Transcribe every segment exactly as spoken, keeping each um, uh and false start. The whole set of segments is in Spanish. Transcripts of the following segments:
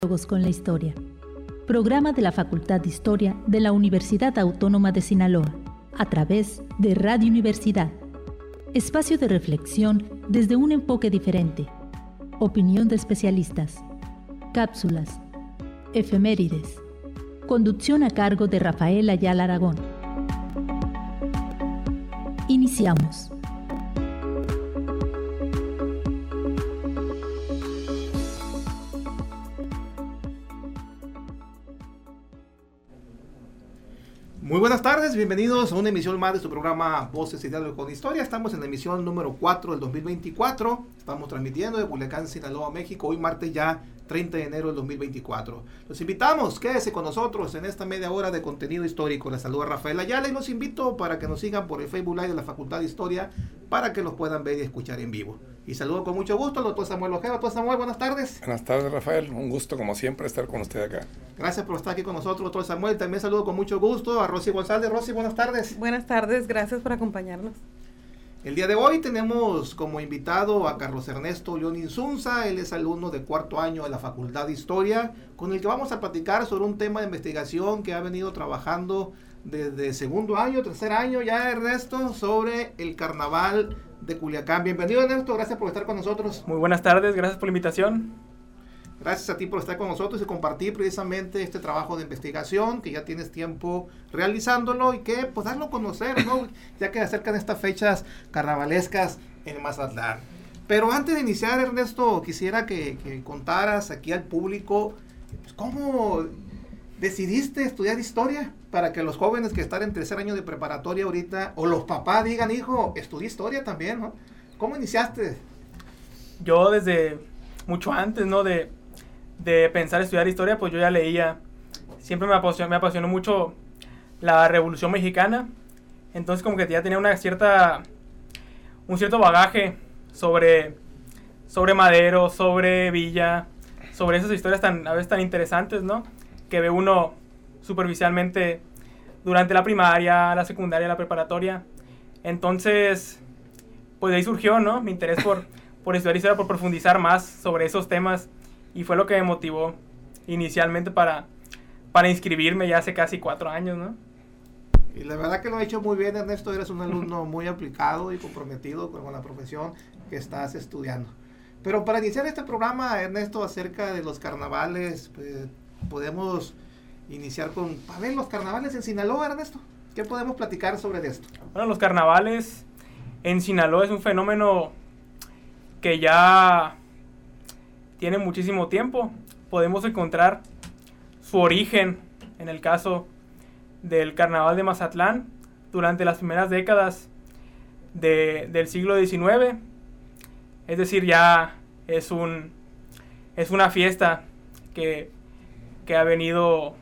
Diálogos con la Historia, programa de la Facultad de Historia de la Universidad Autónoma de Sinaloa, a través de Radio Universidad. Espacio de reflexión desde un enfoque diferente. Opinión de especialistas. Cápsulas. Efemérides. Conducción a cargo de Rafael Ayala Aragón. Iniciamos. Muy buenas tardes, bienvenidos a una emisión más de su programa Voces y Diálogos con Historia. Estamos en la emisión número cuatro del dos mil veinticuatro. Estamos transmitiendo de Culiacán, Sinaloa, México, hoy martes ya treinta de enero del dos mil veinticuatro. Los invitamos, quédese con nosotros en esta media hora de contenido histórico. Les saluda Rafael Ayala y los invito para que nos sigan por el Facebook Live de la Facultad de Historia para que los puedan ver y escuchar en vivo. Y saludo con mucho gusto al doctor Samuel Ojeda. Doctor Samuel, buenas tardes. Buenas tardes, Rafael. Un gusto, como siempre, estar con usted acá. Gracias por estar aquí con nosotros, doctor Samuel. También saludo con mucho gusto a Rosy González. Rosy, buenas tardes. Buenas tardes, gracias por acompañarnos. El día de hoy tenemos como invitado a Carlos Ernesto León Insunza. Él es alumno de cuarto año de la Facultad de Historia, con el que vamos a platicar sobre un tema de investigación que ha venido trabajando desde segundo año, tercer año ya, Ernesto, sobre el carnaval de Culiacán. Bienvenido, Ernesto, gracias por estar con nosotros. Muy buenas tardes, gracias por la invitación. Gracias a ti por estar con nosotros y compartir precisamente este trabajo de investigación que ya tienes tiempo realizándolo y que pues darlo a conocer, ¿no? Ya que acercan estas fechas carnavalescas en Mazatlán. Pero antes de iniciar, Ernesto, quisiera que, que contaras aquí al público pues, cómo decidiste estudiar historia para que los jóvenes que están en tercer año de preparatoria ahorita o los papás digan, hijo, estudié historia también, ¿no? ¿Cómo iniciaste? Yo desde mucho antes, ¿no? De de pensar estudiar historia, pues yo ya leía, siempre me apasionó, me apasionó mucho la Revolución Mexicana, entonces como que ya tenía una cierta, un cierto bagaje sobre, sobre Madero, sobre Villa, sobre esas historias tan, a veces tan interesantes, ¿no? Que ve uno superficialmente durante la primaria, la secundaria, la preparatoria, entonces, pues de ahí surgió, ¿no? Mi interés por, por estudiar historia, por profundizar más sobre esos temas. Y fue lo que me motivó inicialmente para, para inscribirme ya hace casi cuatro años, ¿no? Y la verdad que lo has hecho muy bien, Ernesto. Eres un alumno muy aplicado y comprometido con la profesión que estás estudiando. Pero para iniciar este programa, Ernesto, acerca de los carnavales, pues, podemos iniciar con, a ver, los carnavales en Sinaloa, Ernesto. ¿Qué podemos platicar sobre esto? Bueno, los carnavales en Sinaloa es un fenómeno que ya tiene muchísimo tiempo. Podemos encontrar su origen en el caso del carnaval de Mazatlán durante las primeras décadas de, del siglo diecinueve. Es decir, ya es un es una fiesta que, que ha venido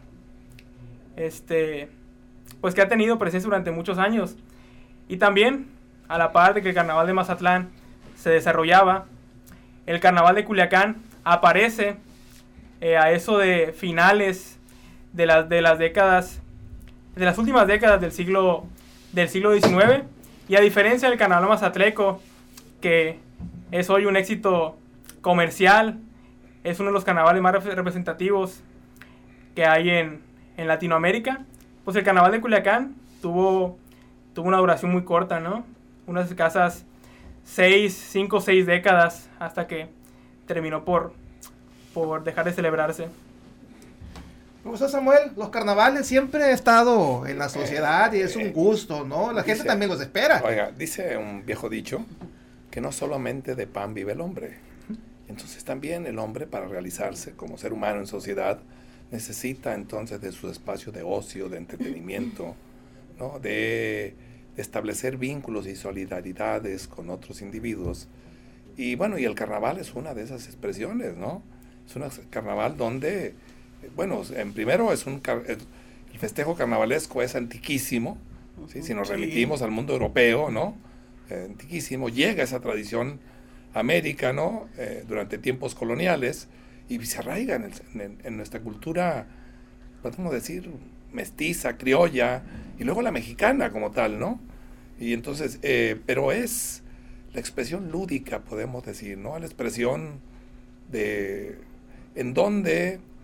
este pues que ha tenido presencia durante muchos años. Y también, a la par de que el carnaval de Mazatlán se desarrollaba, el carnaval de Culiacán aparece eh, a eso de finales de las de las décadas de las últimas décadas del siglo del siglo diecinueve, y a diferencia del carnaval mazatleco, que es hoy un éxito comercial, es uno de los carnavales más representativos que hay en, en Latinoamérica, pues el carnaval de Culiacán tuvo tuvo una duración muy corta, ¿no? Unas escasas seis, cinco, seis décadas hasta que terminó por, por dejar de celebrarse. Profesor Samuel, los carnavales siempre han estado en la sociedad y es un gusto, ¿no? La dice, gente también los espera. Oiga, dice un viejo dicho que no solamente de pan vive el hombre. Entonces también el hombre, para realizarse como ser humano en sociedad, necesita entonces de su espacio de ocio, de entretenimiento, ¿no? De, de establecer vínculos y solidaridades con otros individuos. Y bueno, y el carnaval es una de esas expresiones, ¿no? Es un carnaval donde, bueno, en primero es un el festejo carnavalesco es antiquísimo, ¿sí? Si nos remitimos al mundo europeo, ¿no? Eh, antiquísimo, llega esa tradición a América, ¿no? Eh, durante tiempos coloniales y se arraiga en, el, en, en nuestra cultura, podemos decir, mestiza, criolla, y luego la mexicana como tal, ¿no? Y entonces, eh, pero es la expresión lúdica, podemos decir, ¿no? La expresión de en donde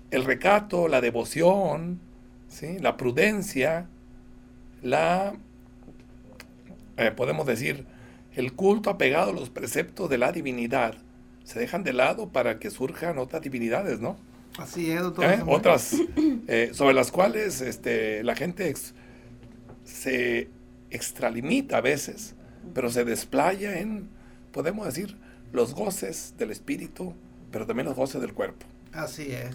el recato, la devoción, ¿sí? La prudencia, la, eh, podemos decir, el culto apegado a los preceptos de la divinidad, se dejan de lado para que surjan otras divinidades, ¿no? Así es, doctor. ¿Eh? Otras eh, sobre las cuales este, la gente ex, se extralimita a veces, pero se desplaya en, podemos decir, los goces del espíritu, pero también los goces del cuerpo. Así es.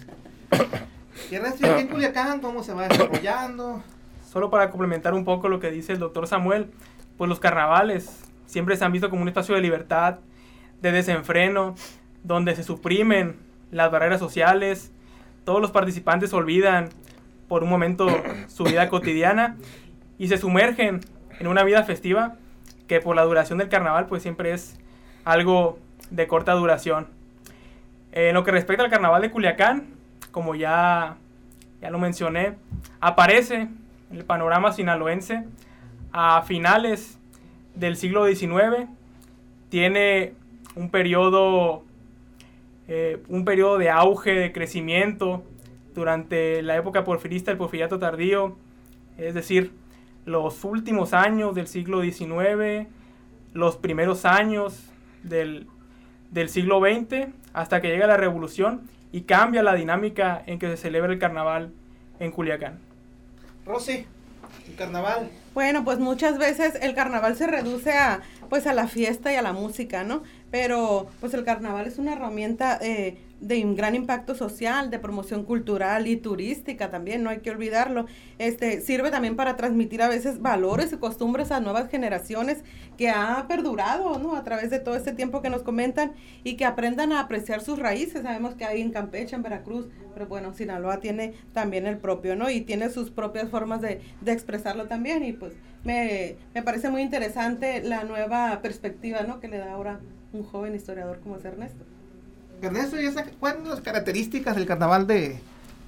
¿Y Ernesto, aquí en Culiacán cómo se va desarrollando? Solo para complementar un poco lo que dice el doctor Samuel, pues los carnavales siempre se han visto como un espacio de libertad, de desenfreno, donde se suprimen las barreras sociales, todos los participantes olvidan por un momento su vida cotidiana y se sumergen en una vida festiva que por la duración del carnaval pues siempre es algo de corta duración. En lo que respecta al carnaval de Culiacán, como ya, ya lo mencioné, aparece en el panorama sinaloense a finales del siglo diecinueve, tiene un periodo, eh, un periodo de auge, de crecimiento durante la época porfirista, el porfiriato tardío, es decir, los últimos años del siglo diecinueve, los primeros años del, del siglo veinte, hasta que llega la revolución y cambia la dinámica en que se celebra el carnaval en Culiacán. Rosy, el carnaval. Bueno, pues muchas veces el carnaval se reduce a, pues a la fiesta y a la música, ¿no? Pero pues el carnaval es una herramienta eh, de un gran impacto social, de promoción cultural y turística también, no hay que olvidarlo. Este sirve también para transmitir a veces valores y costumbres a nuevas generaciones que ha perdurado, ¿no? A través de todo este tiempo que nos comentan y que aprendan a apreciar sus raíces. Sabemos que hay en Campeche, en Veracruz, pero bueno, Sinaloa tiene también el propio, ¿no? Y tiene sus propias formas de, de expresarlo también y pues me, me parece muy interesante la nueva perspectiva, ¿no? Que le da ahora un joven historiador como es Ernesto. Ernesto, ¿y esa, cuáles son las características del carnaval de,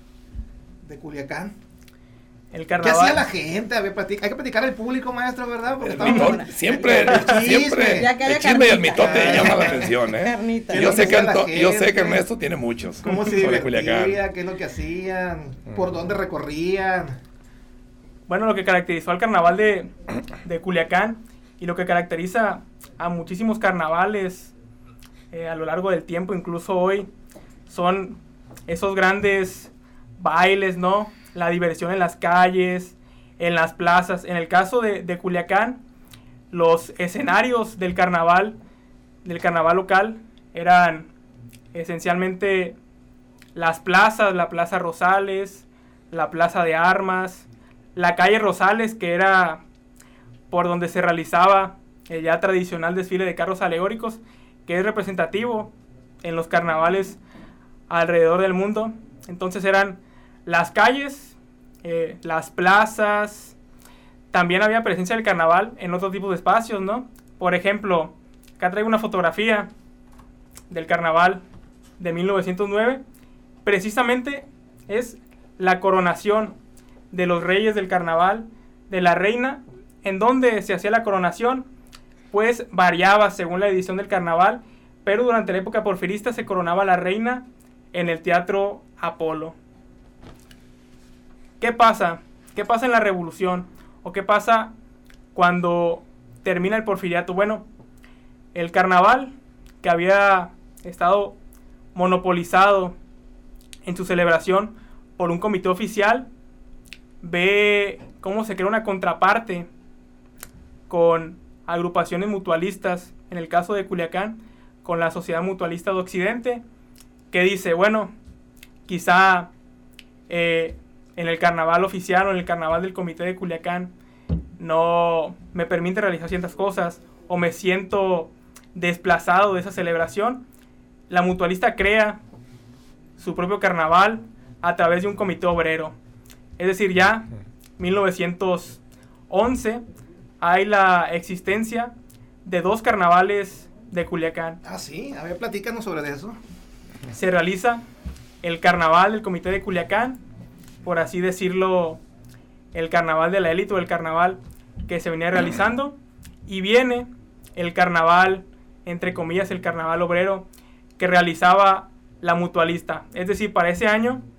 de Culiacán? El ¿Qué carnaval, hacía la gente? A ver, platic- hay que platicar al público, maestro, ¿verdad? Porque El estamos- mitote, siempre, el chisme. siempre, Ya que haya el chisme y el carnita. mitote llama la atención, ¿eh? Carnita. Y yo sé que, ¿Qué hacía la Anto- yo sé que gente? Ernesto tiene muchos ¿Cómo se sobre Culiacán. divertía? ¿Qué es lo que hacían? ¿Por Mm. dónde recorrían? bueno, lo que caracterizó al carnaval de, de Culiacán y lo que caracteriza a muchísimos carnavales eh, a lo largo del tiempo, incluso hoy, son esos grandes bailes, ¿no? La diversión en las calles, en las plazas. En el caso de, de Culiacán, los escenarios del carnaval, del carnaval local, eran esencialmente las plazas, la Plaza Rosales, la Plaza de Armas, la calle Rosales, que era por donde se realizaba el ya tradicional desfile de carros alegóricos, que es representativo en los carnavales alrededor del mundo. Entonces eran las calles, eh, las plazas, también había presencia del carnaval en otro tipo de espacios, ¿no? Por ejemplo, acá traigo una fotografía del carnaval de mil novecientos nueve, precisamente es la coronación de los reyes del carnaval, de la reina, en donde se hacía la coronación, pues variaba según la edición del carnaval, pero durante la época porfirista se coronaba la reina en el Teatro Apolo. ¿Qué pasa? ¿Qué pasa en la revolución? ¿O qué pasa cuando termina el porfiriato? Bueno, el carnaval, que había estado monopolizado en su celebración por un comité oficial, ve cómo se crea una contraparte con agrupaciones mutualistas, en el caso de Culiacán, con la Sociedad Mutualista de Occidente, que dice, bueno, quizá eh, en el carnaval oficial o en el carnaval del comité de Culiacán no me permite realizar ciertas cosas o me siento desplazado de esa celebración. La mutualista crea su propio carnaval a través de un comité obrero. Es decir, ya mil novecientos once hay la existencia de dos carnavales de Culiacán. Ah, sí, a ver, platícanos sobre eso. Se realiza el carnaval del comité de Culiacán, por así decirlo, el carnaval de la élite o el carnaval que se venía realizando, y viene el carnaval, entre comillas, el carnaval obrero que realizaba la mutualista. Es decir, para ese año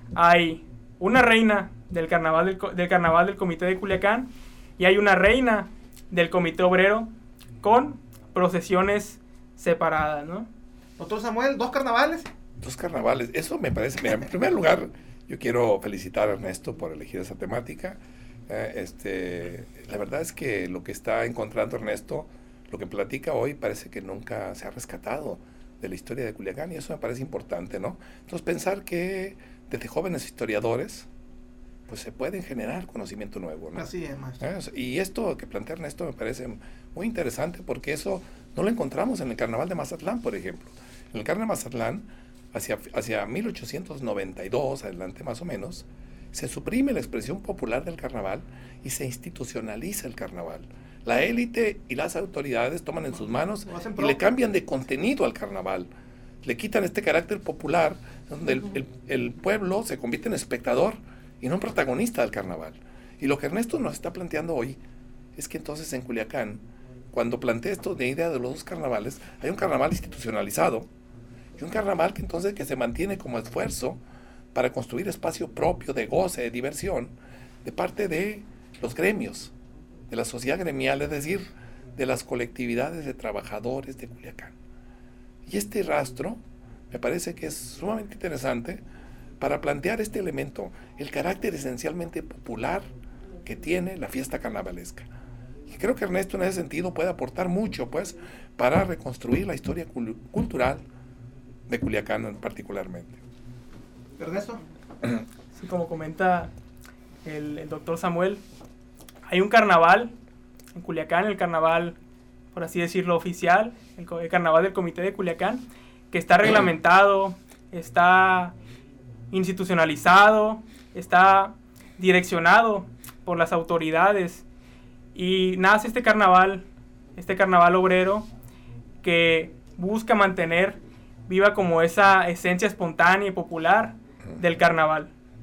hay una reina del carnaval del, del carnaval del Comité de Culiacán y hay una reina del Comité Obrero con procesiones separadas, ¿no? Doctor Samuel, ¿dos carnavales? Dos carnavales, eso me parece, mira, en primer lugar, yo quiero felicitar a Ernesto por elegir esa temática. Eh, este, la verdad es que lo que está encontrando Ernesto, lo que platica hoy, parece que nunca se ha rescatado de la historia de Culiacán, y eso me parece importante, ¿no? Entonces, pensar que desde jóvenes historiadores, pues se pueden generar conocimiento nuevo, ¿no? Así es, maestro. ¿Eh? Y esto que plantea Ernesto me parece muy interesante, porque eso no lo encontramos en el Carnaval de Mazatlán, por ejemplo. En el Carnaval de Mazatlán, hacia, hacia mil ochocientos noventa y dos, adelante más o menos, se suprime la expresión popular del carnaval y se institucionaliza el carnaval. La élite y las autoridades toman en sus manos y le cambian de contenido al carnaval. Le quitan este carácter popular, donde el, el, el pueblo se convierte en espectador y no en protagonista del carnaval. Y lo que Ernesto nos está planteando hoy es que entonces en Culiacán, cuando plantea esto de idea de los dos carnavales, hay un carnaval institucionalizado y un carnaval que entonces que se mantiene como esfuerzo para construir espacio propio de goce, de diversión, de parte de los gremios, de la sociedad gremial, es decir, de las colectividades de trabajadores de Culiacán. Y este rastro me parece que es sumamente interesante para plantear este elemento, el carácter esencialmente popular que tiene la fiesta carnavalesca. Y creo que Ernesto en ese sentido puede aportar mucho, pues, para reconstruir la historia cul- cultural de Culiacán particularmente. Ernesto. Sí, como comenta el, el doctor Samuel, hay un carnaval en Culiacán, el carnaval, por así decirlo, oficial, el, el carnaval del Comité de Culiacán, que está reglamentado, está institucionalizado, está direccionado por las autoridades, y nace este carnaval, este carnaval obrero, que busca mantener viva como esa esencia espontánea y popular del carnaval.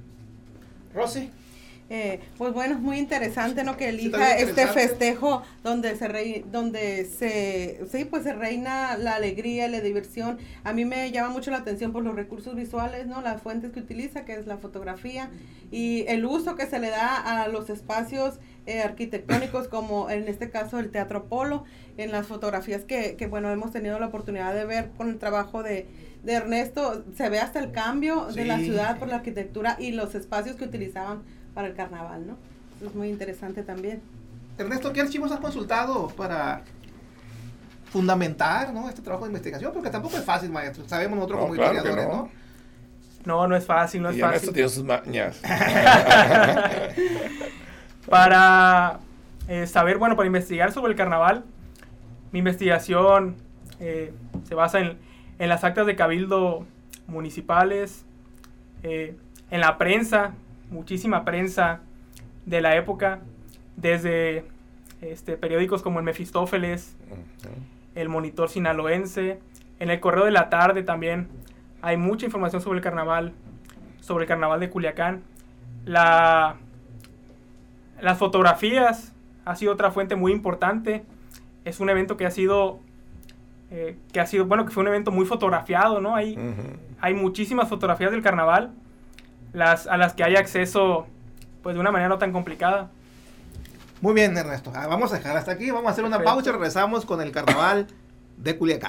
Rosy. Eh, pues bueno, es muy interesante, ¿no? Que Sí, elija está este interesante. festejo donde se rei, donde se sí pues se reina la alegría y la diversión. A mí me llama mucho la atención por los recursos visuales, ¿no? Las fuentes que utiliza, que es la fotografía, y el uso que se le da a los espacios eh, arquitectónicos, como en este caso el Teatro Polo, en las fotografías que, que bueno, hemos tenido la oportunidad de ver con el trabajo de de Ernesto, se ve hasta el cambio Sí. de la ciudad por la arquitectura y los espacios que utilizaban para el carnaval, ¿no? Eso es muy interesante también. Ernesto, ¿qué archivos has consultado para fundamentar, ¿no?, este trabajo de investigación? Porque tampoco es fácil, maestro. Sabemos nosotros No, como claro que historiadores, no. ¿no? No, no es fácil, no es Y fácil. Ernesto tiene sus mañas. Para eh, saber, bueno, para investigar sobre el carnaval, mi investigación eh, se basa en, en las actas de cabildo municipales, eh, en la prensa, muchísima prensa de la época, desde este, periódicos como el Mefistófeles, el Monitor Sinaloense, en el Correo de la Tarde también hay mucha información sobre el carnaval, sobre el carnaval de Culiacán. La, las fotografías ha sido otra fuente muy importante. Es un evento que ha sido, eh, que ha sido, bueno, que fue un evento muy fotografiado, ¿no? Hay, Uh-huh. hay muchísimas fotografías del carnaval, las, a las que hay acceso, pues, de una manera no tan complicada. Muy bien, Ernesto. Ah, vamos a dejar hasta aquí. Vamos a hacer una Perfecto. pausa y regresamos con el carnaval de Culiacán.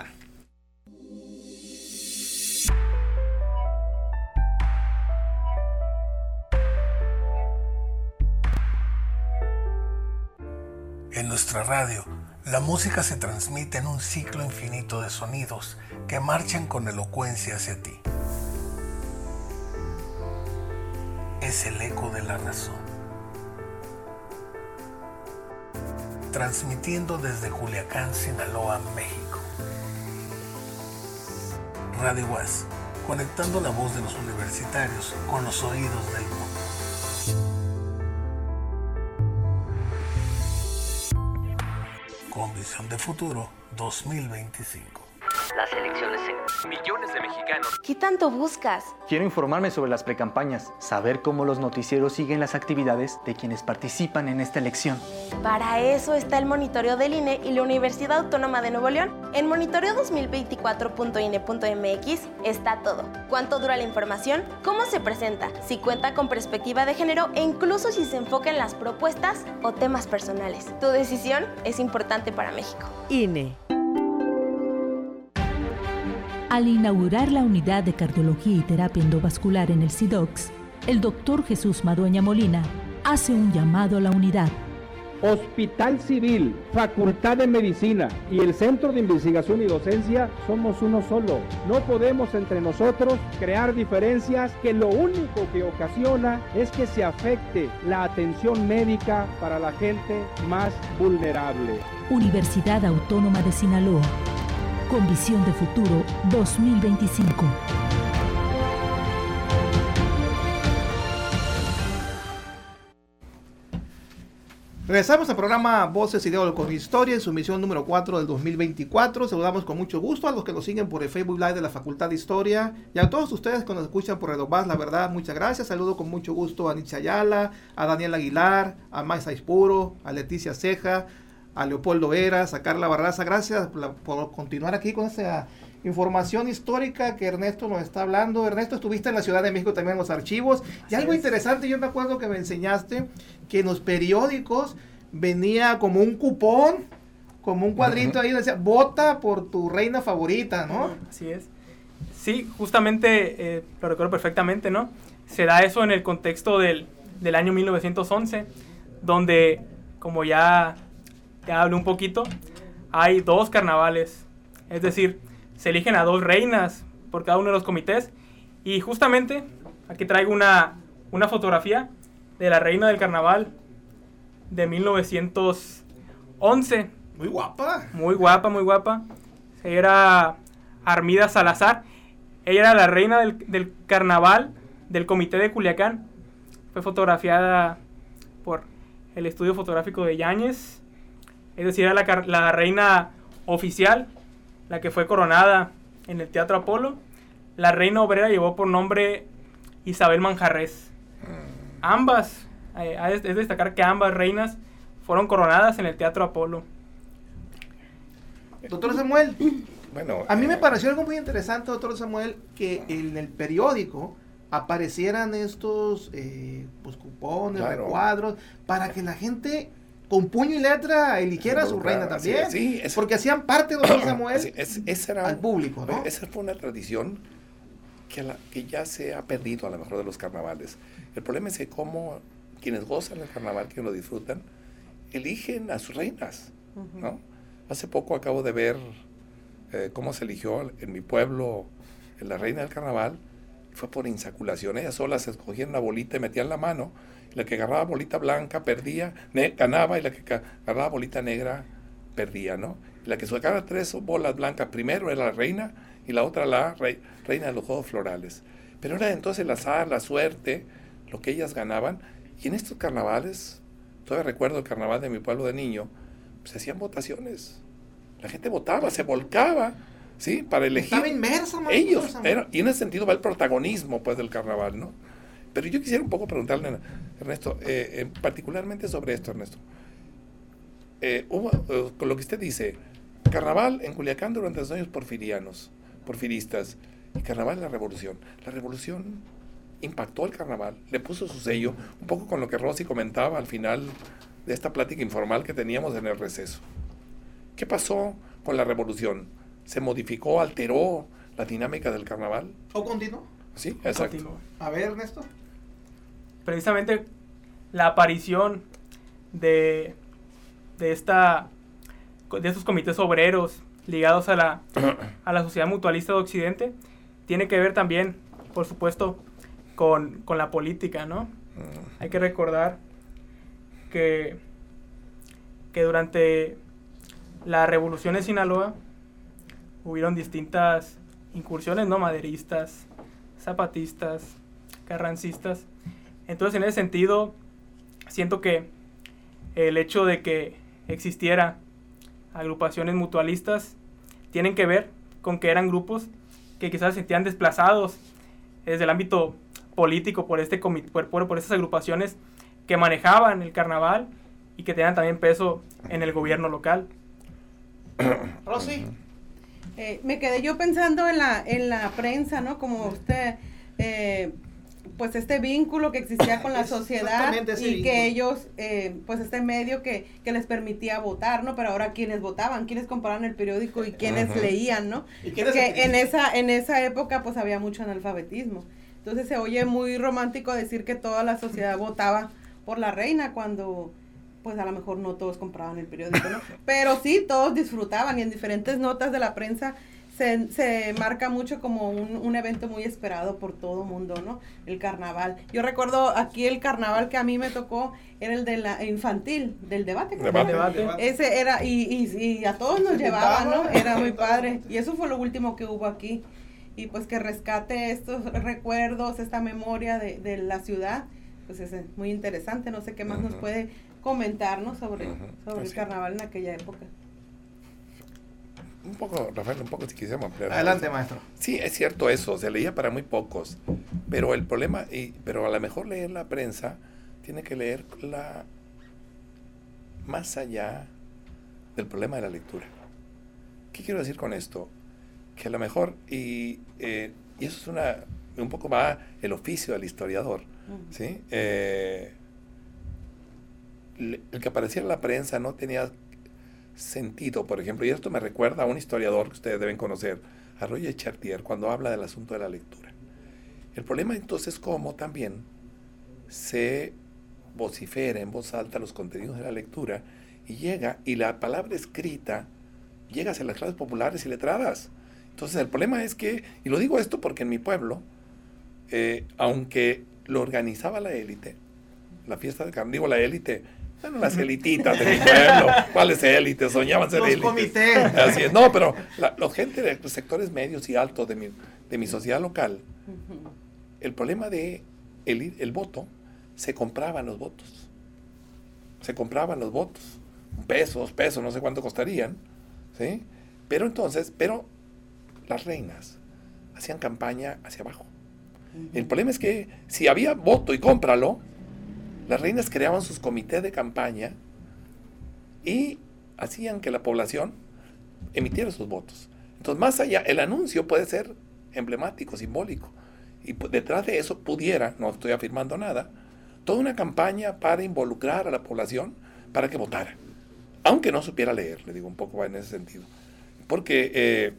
En nuestra radio, la música se transmite en un ciclo infinito de sonidos que marchan con elocuencia hacia ti. Es el eco de la razón. Transmitiendo desde Culiacán, Sinaloa, México. Radio UAS, conectando la voz de los universitarios con los oídos del mundo. Con visión de futuro dos mil veinticinco. Las elecciones en Millones de mexicanos. ¿Qué tanto buscas? Quiero informarme sobre las precampañas, saber cómo los noticieros siguen las actividades de quienes participan en esta elección. Para eso está el monitoreo del I N E y la Universidad Autónoma de Nuevo León. En monitoreo dos mil veinticuatro punto I N E punto M X está todo. ¿Cuánto dura la información? ¿Cómo se presenta? Si cuenta con perspectiva de género e incluso si se enfoca en las propuestas o temas personales. Tu decisión es importante para México. I N E. Al inaugurar la unidad de cardiología y terapia endovascular en el C I D O X, el doctor Jesús Madueña Molina hace un llamado a la unidad. Hospital Civil, Facultad de Medicina y el Centro de Investigación y Docencia somos uno solo. No podemos entre nosotros crear diferencias que lo único que ocasiona es que se afecte la atención médica para la gente más vulnerable. Universidad Autónoma de Sinaloa. Con visión de futuro dos mil veinticinco. Regresamos al programa Voces y Diálogo con Historia en su misión número cuatro del dos mil veinticuatro. Saludamos con mucho gusto a los que nos siguen por el Facebook Live de la Facultad de Historia y a todos ustedes que nos escuchan por Redobás. La verdad, muchas gracias. Saludo con mucho gusto a Nietzsche Ayala, a Daniel Aguilar, a Maisa Ispuro, a Leticia Ceja, a Leopoldo Eras, a Carla Barraza. Gracias por, la, por continuar aquí con esa información histórica que Ernesto nos está hablando. Ernesto, estuviste en la Ciudad de México también en los archivos. Y algo interesante, yo me acuerdo que me enseñaste que en los periódicos venía como un cupón, como un cuadrito ahí, decía, vota por tu reina favorita, ¿no? Así es. Sí, justamente, eh, lo recuerdo perfectamente, ¿no? Se da eso en el contexto del, del año mil novecientos once, donde, como ya... ya hablé un poquito, hay dos carnavales, es decir, se eligen a dos reinas por cada uno de los comités, y justamente aquí traigo una, una fotografía de la reina del carnaval de mil novecientos once. Muy guapa. Muy guapa, muy guapa. Era Armida Salazar, ella era la reina del, del carnaval del comité de Culiacán, fue fotografiada por el estudio fotográfico de Yáñez. Es decir, era la, la reina oficial, la que fue coronada en el Teatro Apolo. La reina obrera llevó por nombre Isabel Manjarres. Ambas, eh, es de destacar que ambas reinas fueron coronadas en el Teatro Apolo. Doctor Samuel, bueno, a mí eh, me pareció algo muy interesante, doctor Samuel, que en el periódico aparecieran estos eh, pues, cupones, claro, recuadros, para que la gente con puño y letra eligiera a su reina también. Sí, es, porque hacían parte, doctor Samuel, sí, es, esa era, al público, ¿no? Esa fue una tradición que, la, que ya se ha perdido a lo mejor de los carnavales. El problema es que como quienes gozan del carnaval, quienes lo disfrutan, eligen a sus reinas, uh-huh. ¿no? Hace poco acabo de ver eh, cómo se eligió en mi pueblo en la reina del carnaval. Fue por insaculación. Ellas solas escogían una bolita y metían la mano. La que agarraba bolita blanca perdía, ne- ganaba, y la que ca- agarraba bolita negra perdía, ¿no? Y la que sacaba tres bolas blancas primero era la reina y la otra la rey, reina de los juegos florales. Pero era entonces el azar, la suerte, lo que ellas ganaban. Y en estos carnavales, todavía recuerdo el carnaval de mi pueblo de niño, pues se hacían votaciones. La gente votaba, se volcaba, ¿sí? Para elegir. Estaba inmersa, man, ellos. Era, y en ese sentido va el protagonismo, pues, del carnaval, ¿no? Pero yo quisiera un poco preguntarle a Ernesto, eh, eh, particularmente sobre esto, Ernesto. Eh, hubo, eh, con lo que usted dice, carnaval en Culiacán durante los años porfirianos, porfiristas, y carnaval en la revolución. La revolución impactó el carnaval, le puso su sello, un poco con lo que Rosy comentaba al final de esta plática informal que teníamos en el receso. ¿Qué pasó con la revolución? ¿Se modificó, alteró la dinámica del carnaval? ¿O continuó? Sí, exacto. Continuó. A ver, Ernesto. Precisamente la aparición de, de, esta, de estos comités obreros ligados a la, a la sociedad mutualista de Occidente tiene que ver también, por supuesto, con, con la política, ¿no? Uh-huh. Hay que recordar que, que durante la revolución en Sinaloa hubieron distintas incursiones, ¿no? Maderistas, zapatistas, carrancistas. Entonces, en ese sentido, siento que el hecho de que existiera agrupaciones mutualistas tienen que ver con que eran grupos que quizás se sentían desplazados desde el ámbito político por, este comit- por, por, por estas agrupaciones que manejaban el carnaval y que tenían también peso en el gobierno local. Rosy. Eh, me quedé yo pensando en la, en la prensa, ¿no? Como usted, eh, pues este vínculo que existía con la sociedad y vínculo. que ellos, eh, pues este medio que, que les permitía votar, ¿no? Pero ahora quienes votaban, quienes compraban el periódico y quienes uh-huh. leían, ¿no? ¿Y Porque en esa, en esa época pues había mucho analfabetismo. Entonces se oye muy romántico decir que toda la sociedad votaba por la reina cuando pues a lo mejor no todos compraban el periódico, ¿no? Pero sí, todos disfrutaban y en diferentes notas de la prensa se, se marca mucho como un, un evento muy esperado por todo mundo, ¿no? El carnaval. Yo recuerdo aquí el carnaval que a mí me tocó era el de la infantil, del debate. Debate. debate. Ese era, y, y, y a todos nos llevaban, ¿no? Era muy padre. Y eso fue lo último que hubo aquí. Y pues que rescate estos recuerdos, esta memoria de, de la ciudad, pues es muy interesante. No sé qué más uh-huh. nos puede comentarnos sobre, uh-huh. sobre el carnaval en aquella época. Un poco, Rafael, un poco si quisiéramos ampliar. Adelante, maestro. Sí, es cierto eso, se leía para muy pocos, pero el problema, y, pero a lo mejor leer la prensa, tiene que leer la más allá del problema de la lectura. ¿Qué quiero decir con esto? Que a lo mejor, y, eh, y eso es una, un poco va el oficio del historiador, uh-huh. ¿sí? Eh, el que apareciera en la prensa no tenía sentido, por ejemplo, y esto me recuerda a un historiador que ustedes deben conocer, a Roger Chartier, cuando habla del asunto de la lectura. El problema entonces es cómo también se vocifera en voz alta los contenidos de la lectura y llega, y la palabra escrita llega hacia las clases populares y letradas. Entonces el problema es que, y lo digo esto porque en mi pueblo, eh, aunque lo organizaba la élite, la fiesta de carnaval, digo la élite, bueno, las elititas de mi pueblo, ¿cuáles élites? Soñaban ser élites. Los comités. Así es, no, pero la, la gente de los sectores medios y altos de mi, de mi sociedad local, el problema de el, el voto, se compraban los votos. Se compraban los votos. Un peso, dos pesos, no sé cuánto costarían, ¿sí? Pero entonces, pero las reinas hacían campaña hacia abajo. El problema es que si había voto y cómpralo, las reinas creaban sus comités de campaña y hacían que la población emitiera sus votos. Entonces, más allá, el anuncio puede ser emblemático, simbólico, y detrás de eso pudiera, no estoy afirmando nada, toda una campaña para involucrar a la población para que votara, aunque no supiera leer, le digo, un poco va en ese sentido. Porque, eh,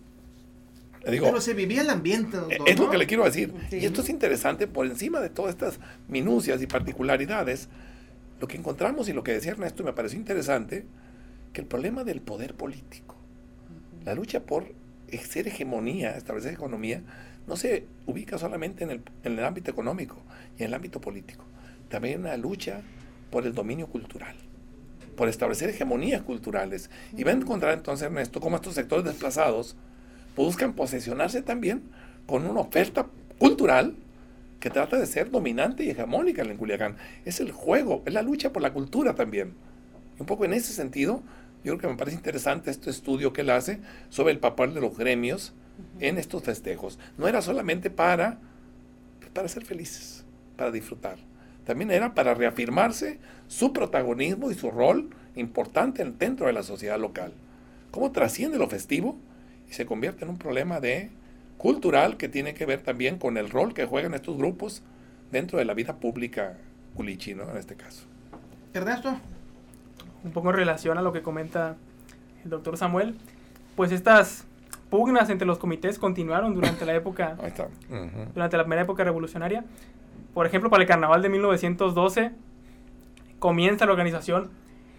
le digo... Pero se vivía el ambiente, doctor, Es ¿no? lo que le quiero decir. Sí. Y esto es interesante, por encima de todas estas minucias y particularidades, lo que encontramos y lo que decía Ernesto me pareció interesante, que el problema del poder político, la lucha por ejercer hegemonía, establecer economía, no se ubica solamente en el, en el ámbito económico y en el ámbito político. También una lucha por el dominio cultural, por establecer hegemonías culturales. Y va a encontrar entonces, Ernesto, cómo estos sectores desplazados buscan posesionarse también con una oferta cultural que trata de ser dominante y hegemónica en Culiacán. Es el juego, es la lucha por la cultura también. Y un poco en ese sentido, yo creo que me parece interesante este estudio que él hace sobre el papel de los gremios en estos festejos. No era solamente para, para ser felices, para disfrutar. También era para reafirmarse su protagonismo y su rol importante dentro de la sociedad local. Cómo trasciende lo festivo y se convierte en un problema de cultural que tiene que ver también con el rol que juegan estos grupos dentro de la vida pública culichi, ¿no? En este caso. Ernesto. Un poco en relación a lo que comenta el doctor Samuel, pues estas pugnas entre los comités continuaron durante la época, Ahí está. Uh-huh. durante la primera época revolucionaria. Por ejemplo, para el carnaval de mil novecientos doce comienza la organización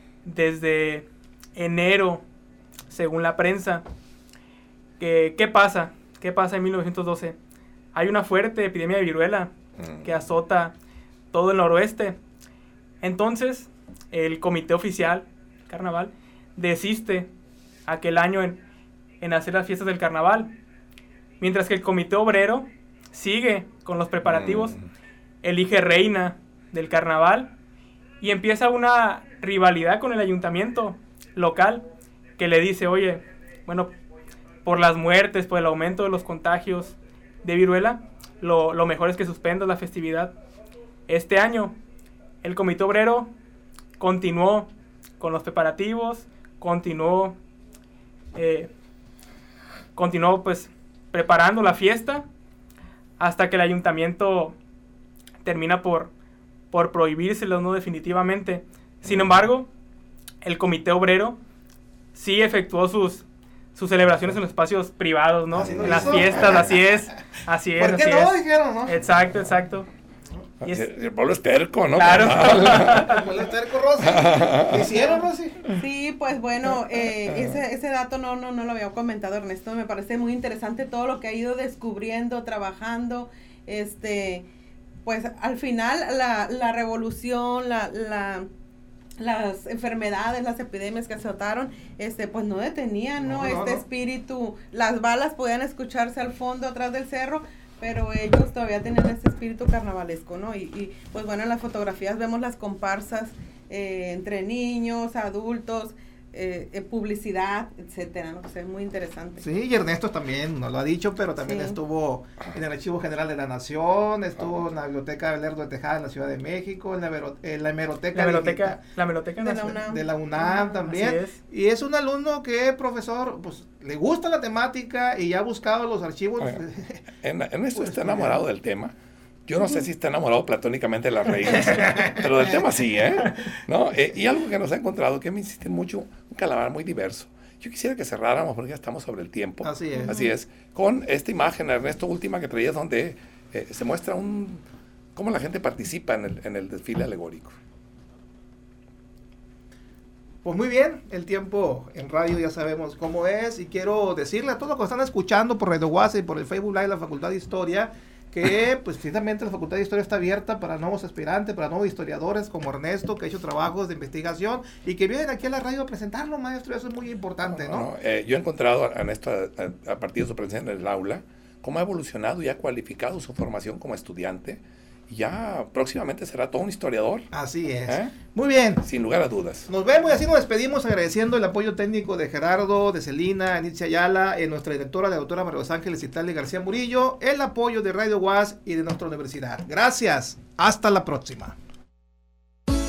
desde enero, según la prensa. ¿Qué, qué pasa? ¿Qué pasa en mil novecientos doce? Hay una fuerte epidemia de viruela mm. que azota todo el noroeste. Entonces, el comité oficial, carnaval, desiste aquel año en, en hacer las fiestas del carnaval. Mientras que el comité obrero sigue con los preparativos, mm. elige reina del carnaval y empieza una rivalidad con el ayuntamiento local que le dice, oye, bueno, por las muertes, por el aumento de los contagios de viruela, lo, lo mejor es que suspendas la festividad. Este año, el Comité Obrero continuó con los preparativos, continuó, eh, continuó pues preparando la fiesta hasta que el ayuntamiento termina por, por prohibírselo, ¿no? Definitivamente. Sin embargo, el Comité Obrero sí efectuó sus, sus celebraciones en los espacios privados, ¿no? En las fiestas, así es, así es, ¿Por qué así no? es. Dijeron, ¿no? Exacto, exacto. Y es- El pueblo es terco, ¿no? Claro. El pueblo es terco, Rosy. ¿Qué hicieron, Rosy? Sí, pues bueno, eh, ese, ese dato no, no, no lo había comentado Ernesto, me parece muy interesante todo lo que ha ido descubriendo, trabajando, este, pues al final la, la revolución, la, la, las enfermedades, las epidemias que azotaron, este, pues no detenían, ¿no? No, no, este no. espíritu, las balas podían escucharse al fondo, atrás del cerro, pero ellos todavía tenían este espíritu carnavalesco, ¿no? Y, y pues bueno, en las fotografías vemos las comparsas eh, entre niños, adultos, eh, eh, publicidad, etcétera, ¿no? Pues es muy interesante. Sí, y Ernesto también nos lo ha dicho, pero también Sí. estuvo en el Archivo General de la Nación, estuvo en la Biblioteca Belerdo de Tejada en la Ciudad de México, en la, Vero- en la Hemeroteca, La biblioteca, Digital la biblioteca De la nacional. UNAM. de la UNAM también. Así es. Y es un alumno que, profesor, pues le gusta la temática y ya ha buscado los archivos. Oye, En, en esto Pues, está enamorado del tema. Yo no sé si está enamorado platónicamente de las reinas, pero del tema sí, ¿eh? ¿No? Eh, y algo que nos ha encontrado, que me insisten mucho, un calamar muy diverso. Yo quisiera que cerráramos, porque ya estamos sobre el tiempo. Así es. Así es. Con esta imagen, Ernesto, última que traías, donde eh, se muestra un cómo la gente participa en el, en el desfile alegórico. Pues muy bien, el tiempo en radio ya sabemos cómo es y quiero decirle a todos los que están escuchando por Radio WhatsApp y por el Facebook Live de la Facultad de Historia que pues precisamente la Facultad de Historia está abierta para nuevos aspirantes, para nuevos historiadores como Ernesto, que ha hecho trabajos de investigación y que vienen aquí a la radio a presentarlo, maestro. Eso es muy importante, ¿no? No, no, eh, yo he encontrado a Ernesto, a, a partir de su presencia en el aula, cómo ha evolucionado y ha cualificado su formación como estudiante. Y ya próximamente será todo un historiador, Así es. ¿eh? Muy bien. Sin lugar a dudas. Nos vemos y así nos despedimos agradeciendo el apoyo técnico de Gerardo, de Celina, Anitzia Ayala, en nuestra directora, la doctora María Los Ángeles Itali García Murillo, el apoyo de Radio UAS y de nuestra universidad. Gracias. Hasta la próxima.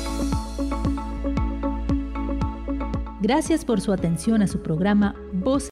Gracias por su atención a su programa Voz